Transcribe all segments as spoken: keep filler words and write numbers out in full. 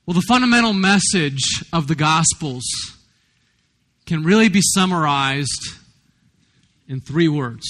Well, the fundamental message of the Gospels can really be summarized in three words.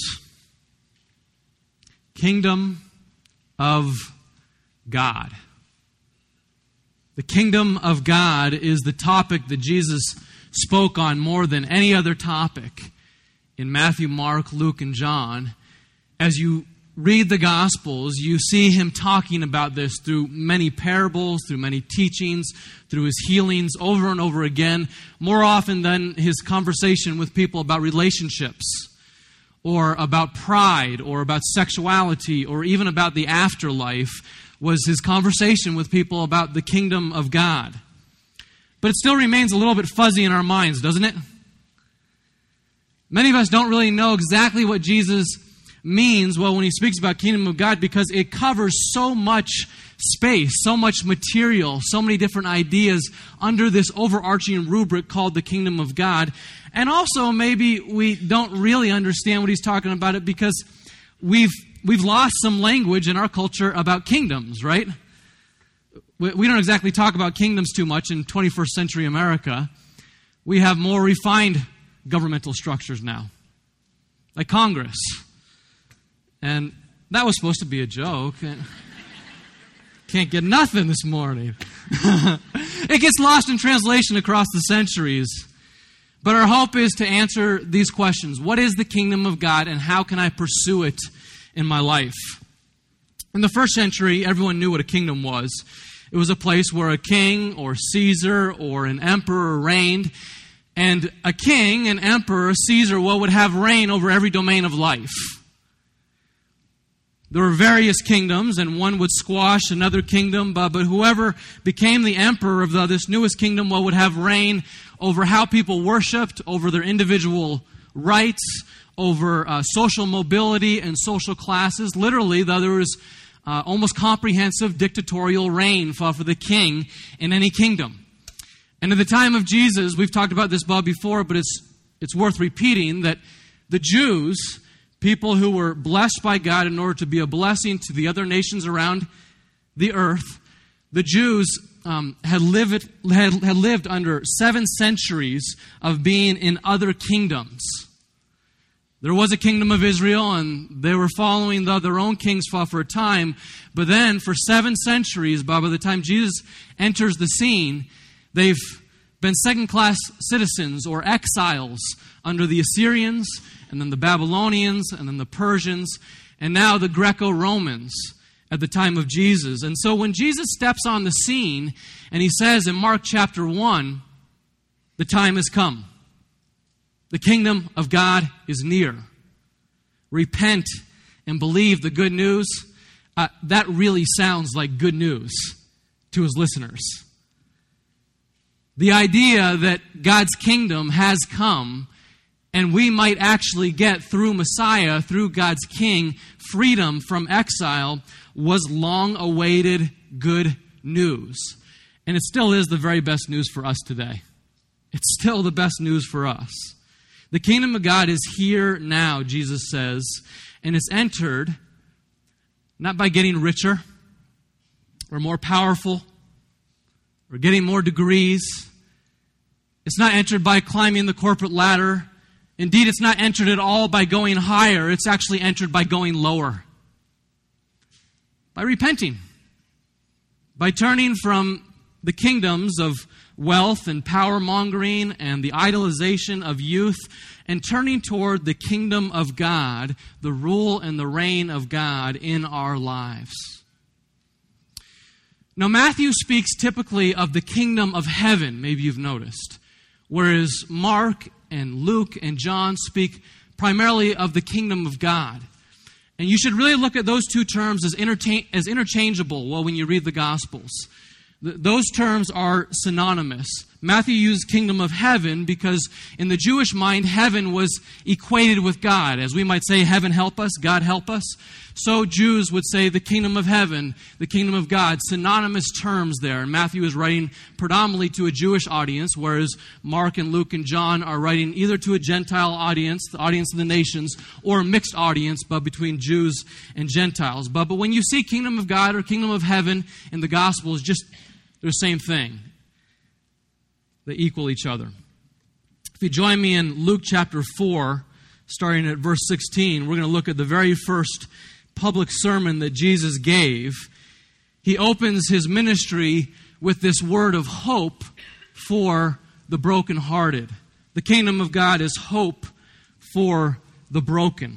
Kingdom of God. The kingdom of God is the topic that Jesus spoke on more than any other topic in Matthew, Mark, Luke, and John. As you read the Gospels, you see him talking about this through many parables, through many teachings, through his healings over and over again, more often than his conversation with people about relationships, or about pride, or about sexuality, or even about the afterlife, was his conversation with people about the kingdom of God. But it still remains a little bit fuzzy in our minds, doesn't it? Many of us don't really know exactly what Jesus means, well, when he speaks about kingdom of God, because it covers so much space, so much material, so many different ideas under this overarching rubric called the kingdom of God. And also, maybe we don't really understand what he's talking about it because we've we've lost some language in our culture about kingdoms, right? We, we don't exactly talk about kingdoms too much in twenty-first century America. We have more refined governmental structures now, like Congress. And that was supposed to be a joke. Can't get nothing this morning. It gets lost in translation across the centuries. But our hope is to answer these questions. What is the kingdom of God, and how can I pursue it in my life? In the first century, everyone knew what a kingdom was. It was a place where a king or Caesar or an emperor reigned. And a king, an emperor, a Caesar, well, would have reign over every domain of life. There were various kingdoms, and one would squash another kingdom, but, but whoever became the emperor of the, this newest kingdom, well, would have reign over how people worshipped, over their individual rights, over uh, social mobility and social classes. Literally, though, there was uh, almost comprehensive dictatorial reign for, for the king in any kingdom. And at the time of Jesus, we've talked about this, Bob, before, but it's it's worth repeating, that the Jews, people who were blessed by God in order to be a blessing to the other nations around the earth, the Jews um, had, lived, had, had lived under seven centuries of being in other kingdoms. There was a kingdom of Israel, and they were following the, their own kings for, for a time. But then, for seven centuries, by the time Jesus enters the scene, they've been second-class citizens or exiles under the Assyrians, and then the Babylonians, and then the Persians, and now the Greco-Romans at the time of Jesus. And so when Jesus steps on the scene, and he says in Mark chapter one, the time has come. The kingdom of God is near. Repent and believe the good news. Uh, that really sounds like good news to his listeners. The idea that God's kingdom has come, and we might actually get, through Messiah, through God's King, freedom from exile, was long-awaited good news. And it still is the very best news for us today. It's still the best news for us. The kingdom of God is here now, Jesus says, and it's entered not by getting richer or more powerful or getting more degrees. It's not entered by climbing the corporate ladder. Indeed, it's not entered at all by going higher. It's actually entered by going lower. By repenting. By turning from the kingdoms of wealth and power-mongering and the idolization of youth and turning toward the kingdom of God, the rule and the reign of God in our lives. Now, Matthew speaks typically of the kingdom of heaven, maybe you've noticed, whereas Mark and Luke and John speak primarily of the kingdom of God. And you should really look at those two terms as, interta- as interchangeable well, when you read the Gospels. Th- those terms are synonymous. Matthew used kingdom of heaven because in the Jewish mind, heaven was equated with God. As we might say, heaven help us, God help us. So Jews would say the kingdom of heaven, the kingdom of God, synonymous terms there. And Matthew is writing predominantly to a Jewish audience, whereas Mark and Luke and John are writing either to a Gentile audience, the audience of the nations, or a mixed audience, but between Jews and Gentiles. But, but when you see kingdom of God or kingdom of heaven in the Gospels, just They're the same thing. They equal each other. If you join me in Luke chapter four, starting at verse sixteen, we're going to look at the very first public sermon that Jesus gave. He opens his ministry with this word of hope for the brokenhearted. The kingdom of God is hope for the broken.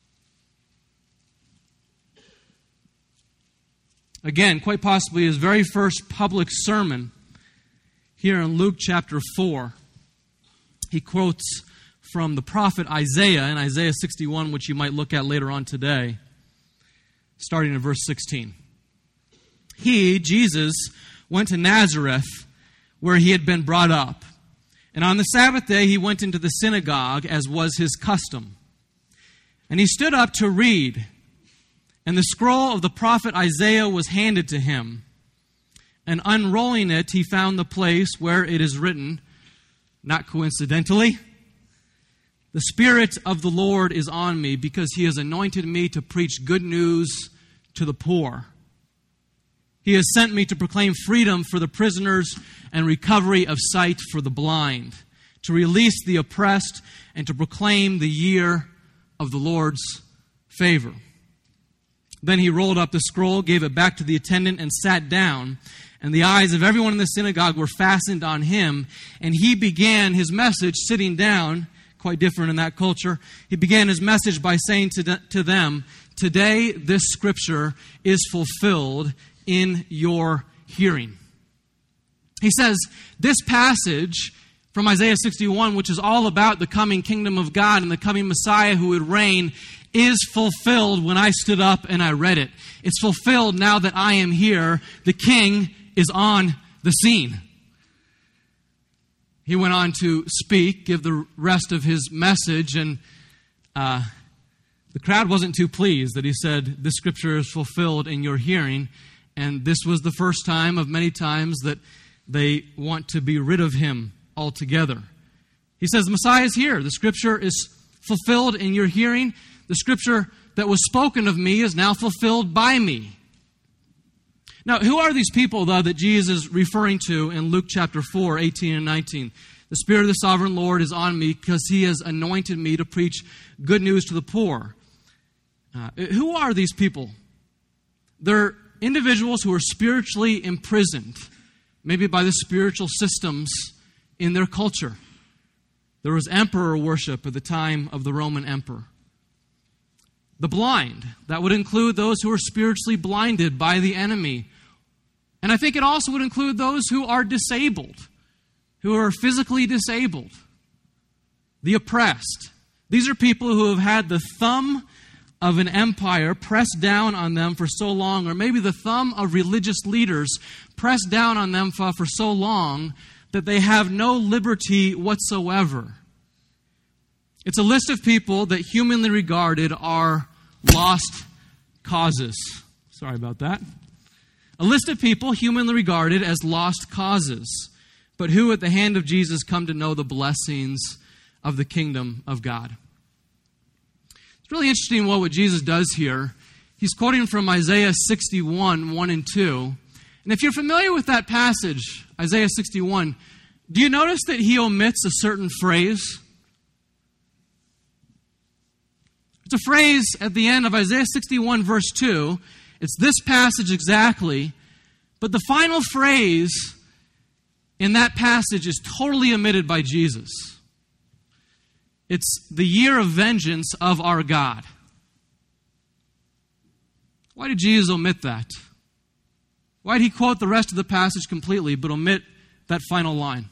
Again, quite possibly his very first public sermon here in Luke chapter four. He quotes from the prophet Isaiah in Isaiah sixty-one, which you might look at later on today, starting in verse sixteen. He, Jesus, went to Nazareth, where he had been brought up. And on the Sabbath day he went into the synagogue, as was his custom. And he stood up to read. And the scroll of the prophet Isaiah was handed to him. And unrolling it, he found the place where it is written, not coincidentally, "The Spirit of the Lord is on me, because he has anointed me to preach good news to the poor. He has sent me to proclaim freedom for the prisoners and recovery of sight for the blind, to release the oppressed and to proclaim the year of the Lord's favor." Then he rolled up the scroll, gave it back to the attendant, and sat down. And the eyes of everyone in the synagogue were fastened on him. And he began his message sitting down, quite different in that culture. He began his message by saying to, to them, "Today this scripture is fulfilled in your hearing." He says this passage from Isaiah sixty-one, which is all about the coming kingdom of God and the coming Messiah who would reign, is fulfilled when I stood up and I read it. It's fulfilled now that I am here. The King is on the scene. He went on to speak, give the rest of his message, and uh, the crowd wasn't too pleased that he said, "This scripture is fulfilled in your hearing." And this was the first time of many times that they want to be rid of him altogether. He says, the Messiah is here. The scripture is fulfilled in your hearing. The scripture that was spoken of me is now fulfilled by me. Now, who are these people, though, that Jesus is referring to in Luke chapter four, eighteen and nineteen? "The Spirit of the sovereign Lord is on me, because he has anointed me to preach good news to the poor." Uh, who are these people? They're individuals who are spiritually imprisoned, maybe by the spiritual systems in their culture. There was emperor worship at the time of the Roman emperor. The blind, that would include those who are spiritually blinded by the enemy. And I think it also would include those who are disabled, who are physically disabled. The oppressed. These are people who have had the thumb of an empire pressed down on them for so long, or maybe the thumb of religious leaders pressed down on them for, for so long that they have no liberty whatsoever. It's a list of people that humanly regarded are lost causes. Sorry about that. A list of people humanly regarded as lost causes, but who at the hand of Jesus come to know the blessings of the kingdom of God. It's really interesting what, what Jesus does here. He's quoting from Isaiah sixty-one, one and two. And if you're familiar with that passage, Isaiah sixty-one, do you notice that he omits a certain phrase? It's a phrase at the end of Isaiah sixty-one, verse two. It's this passage exactly, but the final phrase in that passage is totally omitted by Jesus. It's the year of vengeance of our God. Why did Jesus omit that? Why did he quote the rest of the passage completely but omit that final line?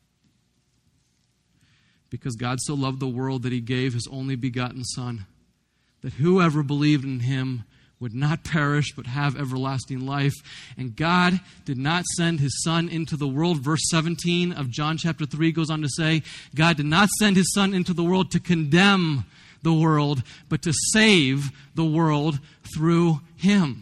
Because God so loved the world that he gave his only begotten Son, that whoever believed in him would not perish but have everlasting life. And God did not send his Son into the world. Verse seventeen of John chapter three goes on to say, God did not send his Son into the world to condemn the world, but to save the world through him.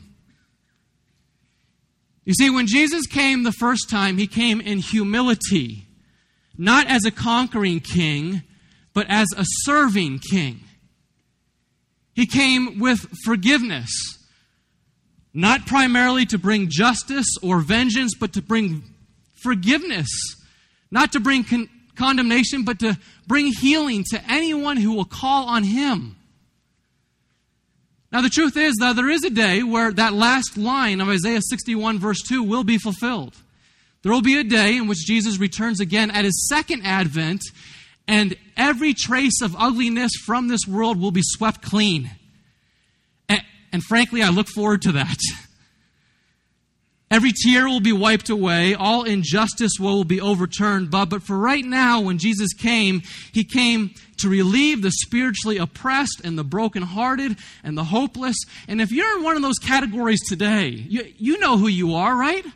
You see, when Jesus came the first time, he came in humility, not as a conquering king, but as a serving king. He came with forgiveness. Not primarily to bring justice or vengeance, but to bring forgiveness. Not to bring con- condemnation, but to bring healing to anyone who will call on him. Now the truth is that there is a day where that last line of Isaiah sixty-one verse two will be fulfilled. There will be a day in which Jesus returns again at his second advent, and every trace of ugliness from this world will be swept clean. And, and frankly, I look forward to that. Every tear will be wiped away. All injustice will be overturned. But, but for right now, when Jesus came, he came to relieve the spiritually oppressed and the brokenhearted and the hopeless. And if you're in one of those categories today, you, you know who you are, right?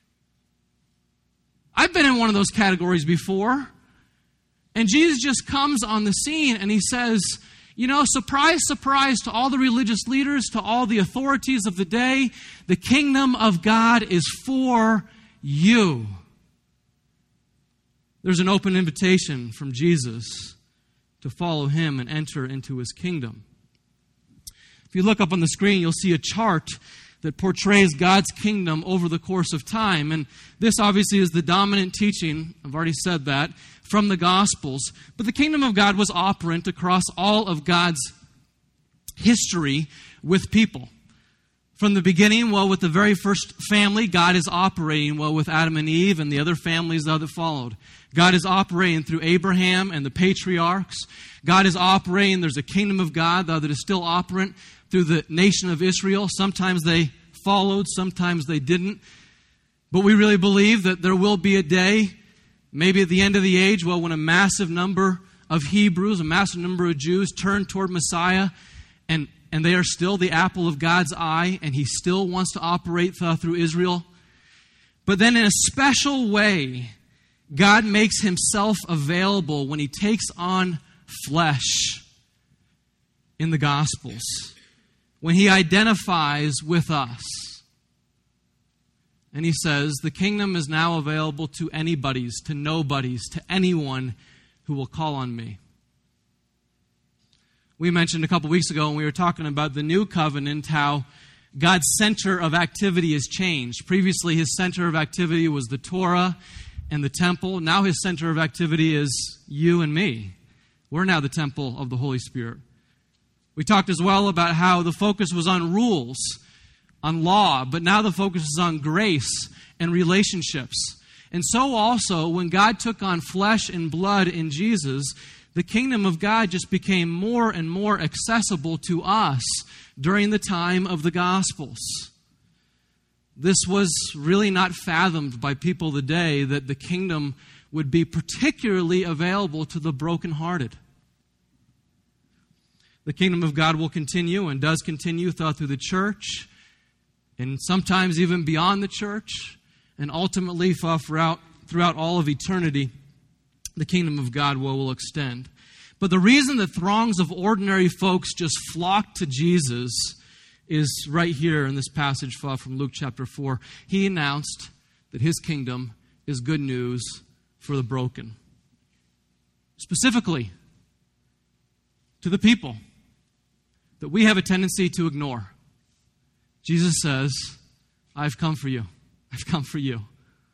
I've been in one of those categories before. And Jesus just comes on the scene and he says, you know, surprise, surprise to all the religious leaders, to all the authorities of the day, the kingdom of God is for you. There's an open invitation from Jesus to follow him and enter into his kingdom. If you look up on the screen, you'll see a chart that portrays God's kingdom over the course of time. And this obviously is the dominant teaching, I've already said that, from the Gospels. But the kingdom of God was operant across all of God's history with people. From the beginning, well, with the very first family, God is operating, well, with Adam and Eve and the other families that followed. God is operating through Abraham and the patriarchs. God is operating, there's a kingdom of God that is still operant through the nation of Israel. Sometimes they followed, sometimes they didn't. But we really believe that there will be a day, maybe at the end of the age, well, when a massive number of Hebrews, a massive number of Jews turn toward Messiah, and, and they are still the apple of God's eye, and he still wants to operate th- through Israel. But then in a special way, God makes himself available when he takes on flesh in the Gospels, when he identifies with us. And he says, the kingdom is now available to anybody's, to nobodies, to anyone who will call on me. We mentioned a couple weeks ago when we were talking about the new covenant, how God's center of activity has changed. Previously, his center of activity was the Torah and the temple. Now his center of activity is you and me. We're now the temple of the Holy Spirit. We talked as well about how the focus was on rules, on law, but now the focus is on grace and relationships. And so also, when God took on flesh and blood in Jesus, the kingdom of God just became more and more accessible to us during the time of the Gospels. This was really not fathomed by people of the day, that the kingdom would be particularly available to the brokenhearted. The kingdom of God will continue and does continue throughout through the church, and sometimes even beyond the church, and ultimately throughout, throughout all of eternity, the kingdom of God will, will extend. But the reason that throngs of ordinary folks just flock to Jesus is right here in this passage from Luke chapter four. He announced that his kingdom is good news for the broken. Specifically, to the people that we have a tendency to ignore. Jesus says, I've come for you. I've come for you.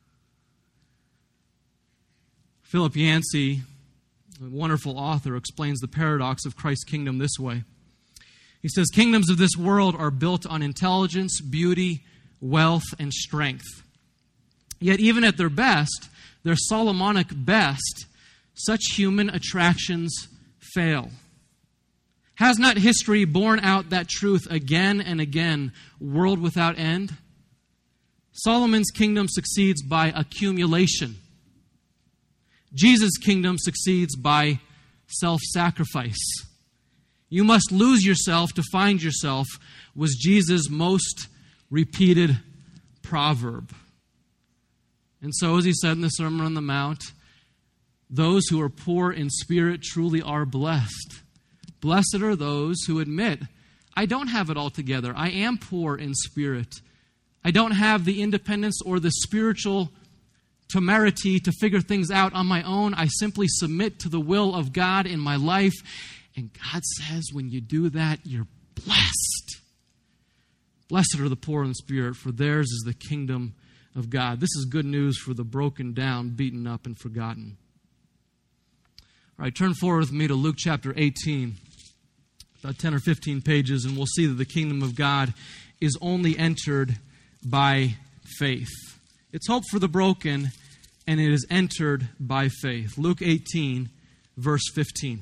Philip Yancey, a wonderful author, explains the paradox of Christ's kingdom this way. He says, kingdoms of this world are built on intelligence, beauty, wealth, and strength. Yet even at their best, their Solomonic best, such human attractions fail. Has not history borne out that truth again and again, world without end? Solomon's kingdom succeeds by accumulation. Jesus' kingdom succeeds by self-sacrifice. You must lose yourself to find yourself was Jesus' most repeated proverb. And so, as he said in the Sermon on the Mount, those who are poor in spirit truly are blessed. Blessed are those who admit, I don't have it all together. I am poor in spirit. I don't have the independence or the spiritual temerity to figure things out on my own. I simply submit to the will of God in my life. And God says when you do that, you're blessed. Blessed are the poor in spirit, for theirs is the kingdom of God. This is good news for the broken down, beaten up, and forgotten. All right, turn forward with me to Luke chapter eighteen, about ten or fifteen pages, and we'll see that the kingdom of God is only entered by faith. It's hope for the broken, and it is entered by faith. Luke eighteen, verse fifteen.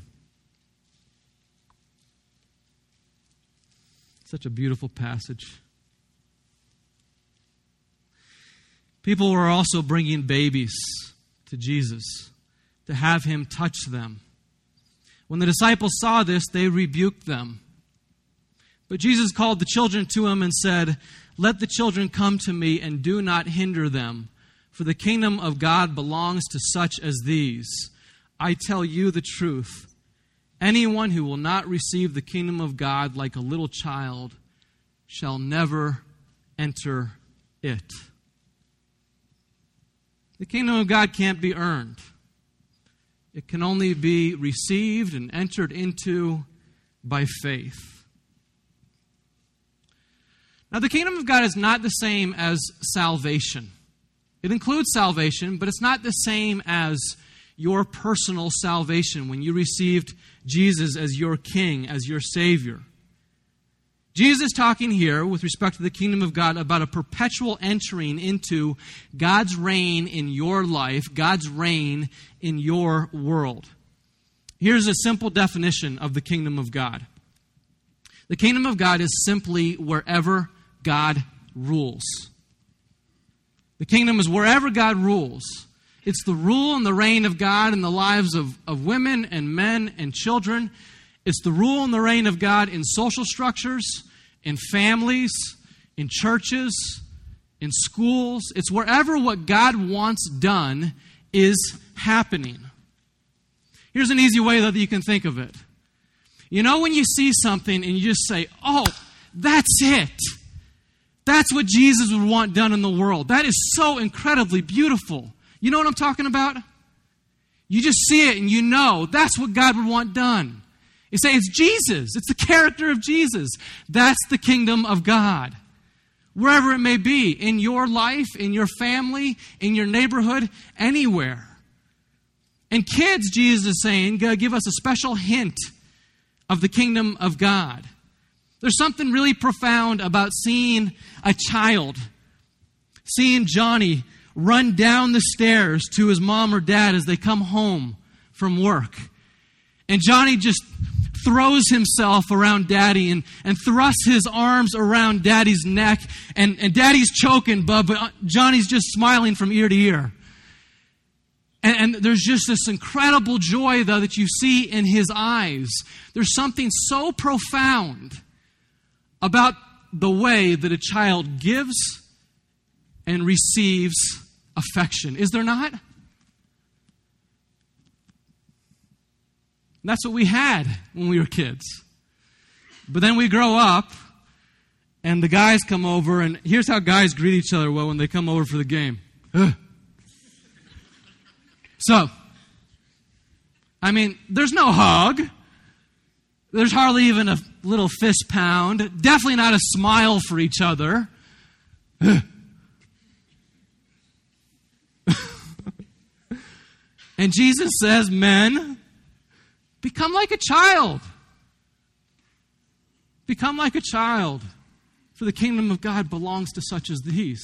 Such a beautiful passage. People were also bringing babies to Jesus to have him touch them. When the disciples saw this, they rebuked them. But Jesus called the children to him and said, "Let the children come to me and do not hinder them, for the kingdom of God belongs to such as these. I tell you the truth. Anyone who will not receive the kingdom of God like a little child shall never enter it." The kingdom of God can't be earned. It can only be received and entered into by faith. Now, the kingdom of God is not the same as salvation. It includes salvation, but it's not the same as your personal salvation when you received Jesus as your king, as your Savior. Jesus is talking here with respect to the kingdom of God about a perpetual entering into God's reign in your life, God's reign in your world. Here's a simple definition of the kingdom of God. The kingdom of God is simply wherever God rules. The kingdom is wherever God rules. It's the rule and the reign of God in the lives of, of women and men and children. It's the rule and the reign of God in social structures, in families, in churches, in schools. It's wherever what God wants done is happening. Here's an easy way that you can think of it. You know when you see something and you just say, "Oh, that's it. That's what Jesus would want done in the world. That is so incredibly beautiful." You know what I'm talking about? You just see it and you know that's what God would want done. You say, it's Jesus. It's the character of Jesus. That's the kingdom of God. Wherever it may be, in your life, in your family, in your neighborhood, anywhere. And kids, Jesus is saying, give us a special hint of the kingdom of God. There's something really profound about seeing a child, seeing Johnny run down the stairs to his mom or dad as they come home from work. And Johnny just throws himself around Daddy and, and thrusts his arms around Daddy's neck. And, and Daddy's choking, Bub, but Johnny's just smiling from ear to ear. And, and there's just this incredible joy, though, that you see in his eyes. There's something so profound about the way that a child gives and receives affection. Is there not? That's what we had when we were kids. But then we grow up, and the guys come over, and here's how guys greet each other well when they come over for the game. Ugh. So, I mean, there's no hug. There's hardly even a little fist pound. Definitely not a smile for each other. Ugh. And Jesus says, men, become like a child. Become like a child, for the kingdom of God belongs to such as these.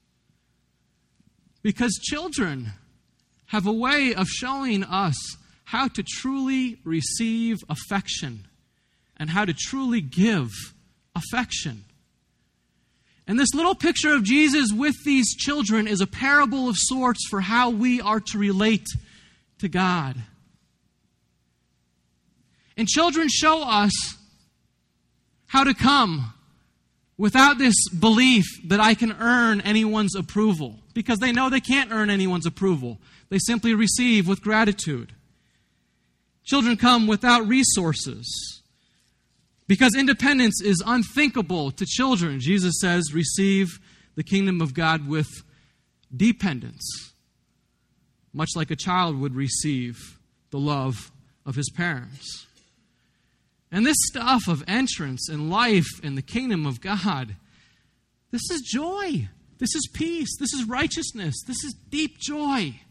Because children have a way of showing us how to truly receive affection and how to truly give affection. And this little picture of Jesus with these children is a parable of sorts for how we are to relate to God. And children show us how to come without this belief that I can earn anyone's approval, because they know they can't earn anyone's approval. They simply receive with gratitude. Children come without resources, because independence is unthinkable to children. Jesus says, receive the kingdom of God with dependence, much like a child would receive the love of his parents. And this stuff of entrance and life in the kingdom of God, This is joy. This is peace. This is righteousness. This is deep joy.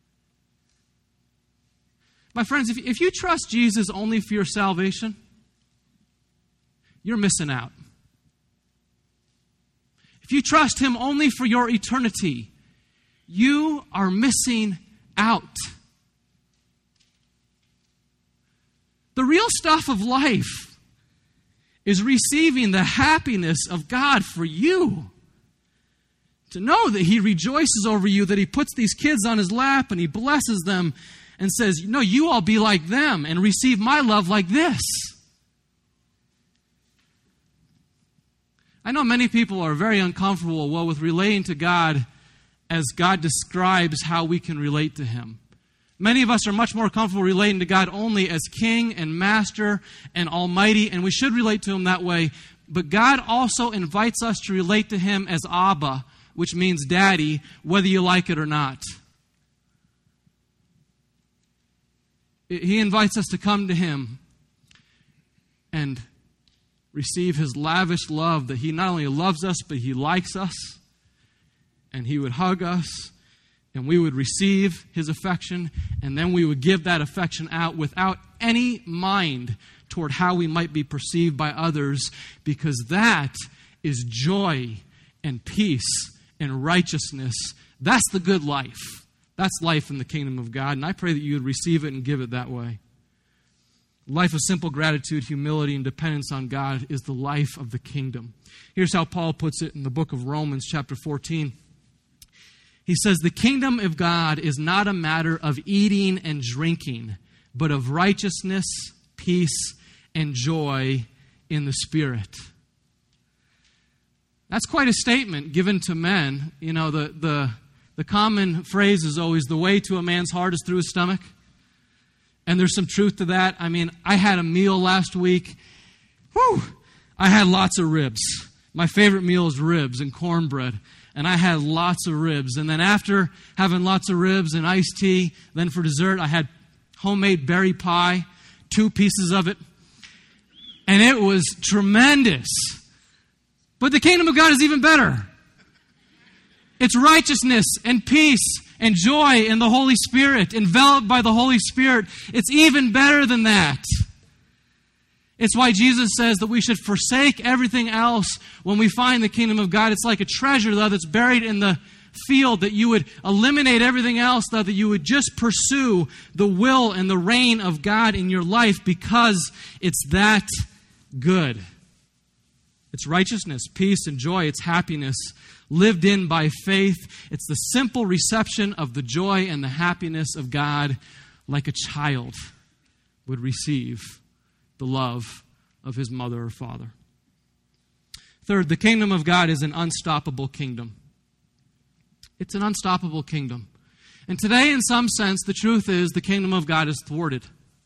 My friends, if, if you trust Jesus only for your salvation, you're missing out. If you trust Him only for your eternity, you are missing out. The real stuff of life is receiving the happiness of God for you. To know that He rejoices over you, that He puts these kids on His lap and He blesses them and says, no, you all be like them and receive my love like this. I know many people are very uncomfortable, well, with relating to God as God describes how we can relate to Him. Many of us are much more comfortable relating to God only as King and Master and Almighty, and we should relate to Him that way. But God also invites us to relate to Him as Abba, which means Daddy, whether you like it or not. He invites us to come to Him and receive His lavish love, that He not only loves us, but He likes us, and He would hug us, and we would receive His affection, and then we would give that affection out without any mind toward how we might be perceived by others, because that is joy and peace and righteousness. That's the good life. That's life in the kingdom of God, and I pray that you would receive it and give it that way. Life of simple gratitude, humility, and dependence on God is the life of the kingdom. Here's how Paul puts it in the book of Romans, chapter fourteen. He says, the kingdom of God is not a matter of eating and drinking, but of righteousness, peace, and joy in the Spirit. That's quite a statement given to men. You know, the, the, the common phrase is always, the way to a man's heart is through his stomach. And there's some truth to that. I mean, I had a meal last week. Whew! I had lots of ribs. My favorite meal is ribs and cornbread. And I had lots of ribs. And then after having lots of ribs and iced tea, then for dessert, I had homemade berry pie, two pieces of it. And it was tremendous. But the kingdom of God is even better. It's righteousness and peace and joy in the Holy Spirit, enveloped by the Holy Spirit. It's even better than that. It's why Jesus says that we should forsake everything else when we find the kingdom of God. It's like a treasure, though, that's buried in the field, that you would eliminate everything else, though, that you would just pursue the will and the reign of God in your life because it's that good. It's righteousness, peace, and joy. It's happiness lived in by faith. It's the simple reception of the joy and the happiness of God like a child would receive the love of his mother or father. Third, the kingdom of God is an unstoppable kingdom. It's an unstoppable kingdom. And today, in some sense, the truth is the kingdom of God is thwarted.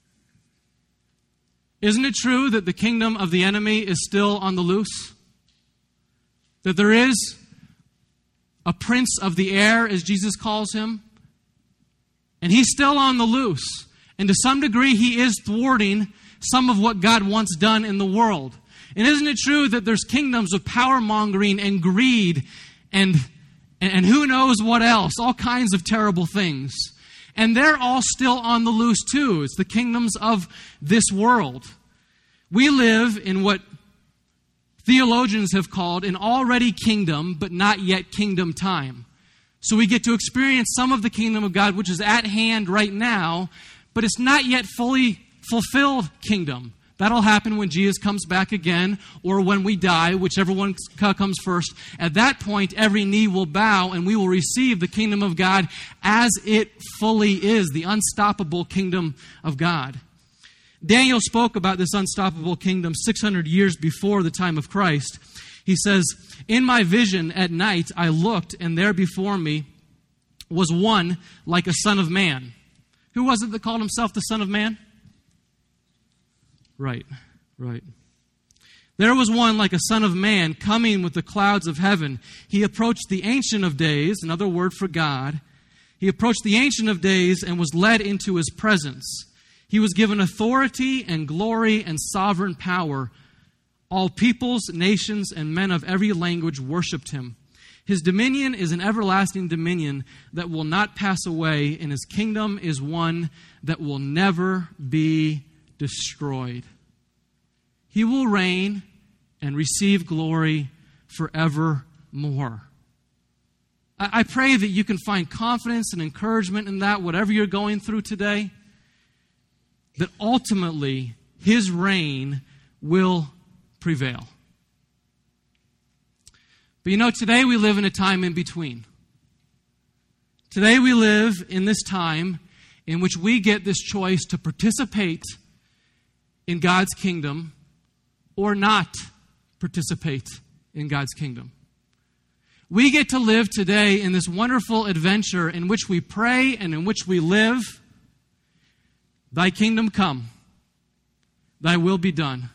Isn't it true that the kingdom of the enemy is still on the loose? That there is a prince of the air, as Jesus calls him, and he's still on the loose. And to some degree, he is thwarting some of what God wants done in the world. And isn't it true that there's kingdoms of power-mongering and greed and, and who knows what else, all kinds of terrible things. And they're all still on the loose too. It's the kingdoms of this world. We live in what theologians have called an already kingdom, but not yet kingdom time. So we get to experience some of the kingdom of God, which is at hand right now, but it's not yet fully fulfilled kingdom. That'll happen when Jesus comes back again or when we die, whichever one comes first. At that point, every knee will bow and we will receive the kingdom of God as it fully is, the unstoppable kingdom of God. Daniel spoke about this unstoppable kingdom six hundred years before the time of Christ. He says, "In my vision at night I looked, and there before me was one like a son of man." Who was it that called himself the Son of Man? Right, right. There was one like a son of man coming with the clouds of heaven. He approached the Ancient of Days, another word for God. He approached the Ancient of Days and was led into his presence. He was given authority and glory and sovereign power. All peoples, nations, and men of every language worshipped him. His dominion is an everlasting dominion that will not pass away, and his kingdom is one that will never be destroyed. He will reign and receive glory forevermore. I pray that you can find confidence and encouragement in that, whatever you're going through today, that ultimately his reign will prevail. But you know, today we live in a time in between. Today we live in this time in which we get this choice to participate in God's kingdom or not participate in God's kingdom. We get to live today in this wonderful adventure in which we pray and in which we live. Thy kingdom come, thy will be done.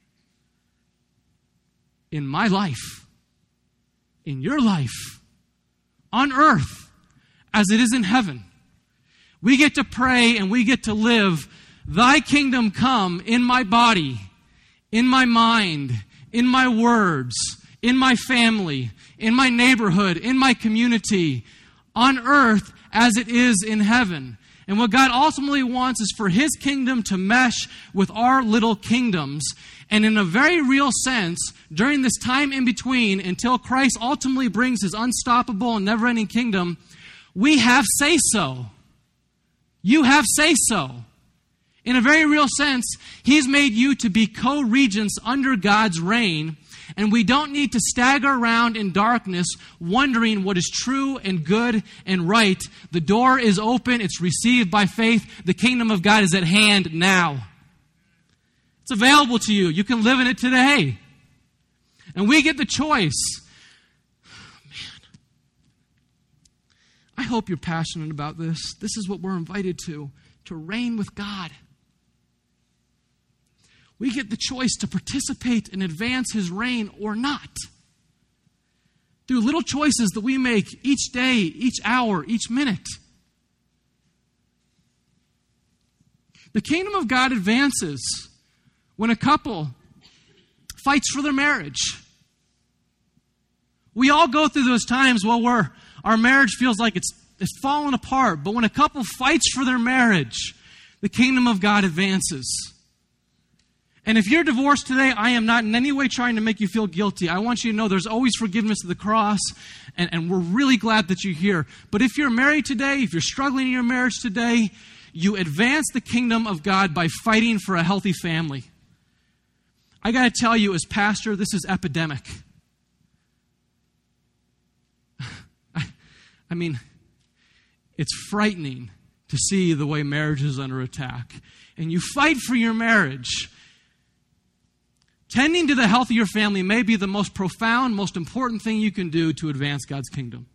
In my life, in your life, on earth, as it is in heaven. We get to pray and we get to live, thy kingdom come in my body, in my mind, in my words, in my family, in my neighborhood, in my community, on earth as it is in heaven. And what God ultimately wants is for his kingdom to mesh with our little kingdoms. And in a very real sense, during this time in between, until Christ ultimately brings his unstoppable and never-ending kingdom, we have say-so. You have say-so. In a very real sense, he's made you to be co-regents under God's reign, and we don't need to stagger around in darkness wondering what is true and good and right. The door is open. It's received by faith. The kingdom of God is at hand now. It's available to you. You can live in it today. And we get the choice. Man, I hope you're passionate about this. This is what we're invited to, to reign with God. We get the choice to participate and advance his reign or not. Through little choices that we make each day, each hour, each minute. The kingdom of God advances when a couple fights for their marriage. We all go through those times well, where our marriage feels like it's, it's falling apart. But when a couple fights for their marriage, the kingdom of God advances. And if you're divorced today, I am not in any way trying to make you feel guilty. I want you to know there's always forgiveness at the cross, and, and we're really glad that you're here. But if you're married today, if you're struggling in your marriage today, you advance the kingdom of God by fighting for a healthy family. I got to tell you, as pastor, this is epidemic. I, I mean, it's frightening to see the way marriage is under attack. And you fight for your marriage. Tending to the health of your family may be the most profound, most important thing you can do to advance God's kingdom.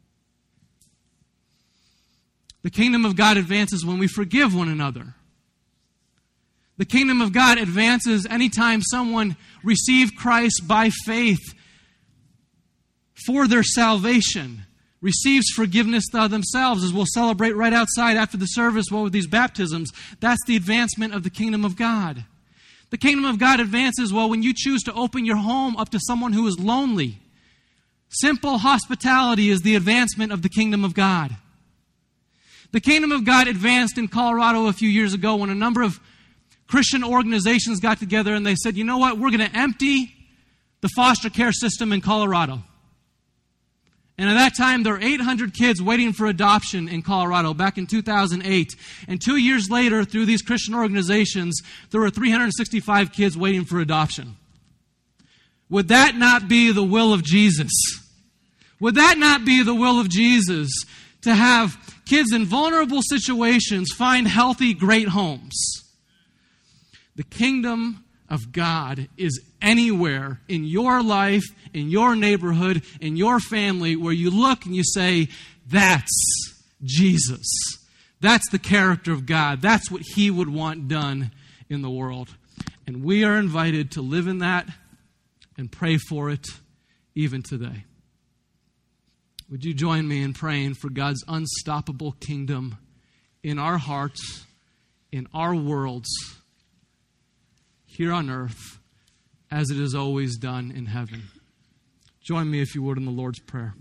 The kingdom of God advances when we forgive one another. The kingdom of God advances anytime someone receives Christ by faith for their salvation, receives forgiveness themselves, as we'll celebrate right outside after the service well, with these baptisms. That's the advancement of the kingdom of God. The kingdom of God advances, well, when you choose to open your home up to someone who is lonely. Simple hospitality is the advancement of the kingdom of God. The kingdom of God advanced in Colorado a few years ago when a number of Christian organizations got together and they said, you know what, we're going to empty the foster care system in Colorado. And at that time, there were eight hundred kids waiting for adoption in Colorado back in two thousand eight. And two years later, through these Christian organizations, there were three hundred sixty-five kids waiting for adoption. Would that not be the will of Jesus? Would that not be the will of Jesus to have kids in vulnerable situations find healthy, great homes? The kingdom of God is anywhere in your life, in your neighborhood, in your family, where you look and you say, that's Jesus. That's the character of God. That's what he would want done in the world. And we are invited to live in that and pray for it even today. Would you join me in praying for God's unstoppable kingdom in our hearts, in our worlds, here on earth, as it is always done in heaven. Join me, if you would, in the Lord's Prayer.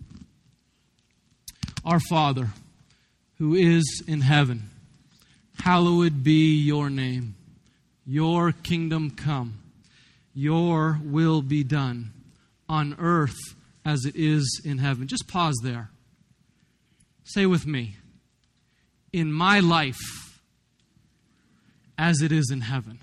Our Father, who is in heaven, hallowed be your name. Your kingdom come. Your will be done on earth as it is in heaven. Just pause there. Say with me, in my life as it is in heaven.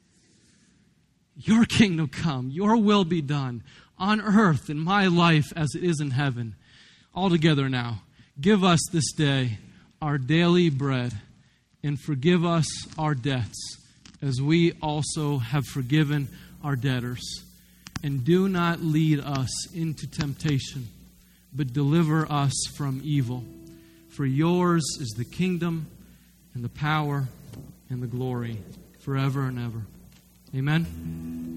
Your kingdom come. Your will be done on earth in my life as it is in heaven. All together now. Give us this day our daily bread, and forgive us our debts as we also have forgiven our debtors. And do not lead us into temptation, but deliver us from evil. For yours is the kingdom and the power and the glory forever and ever. Amen.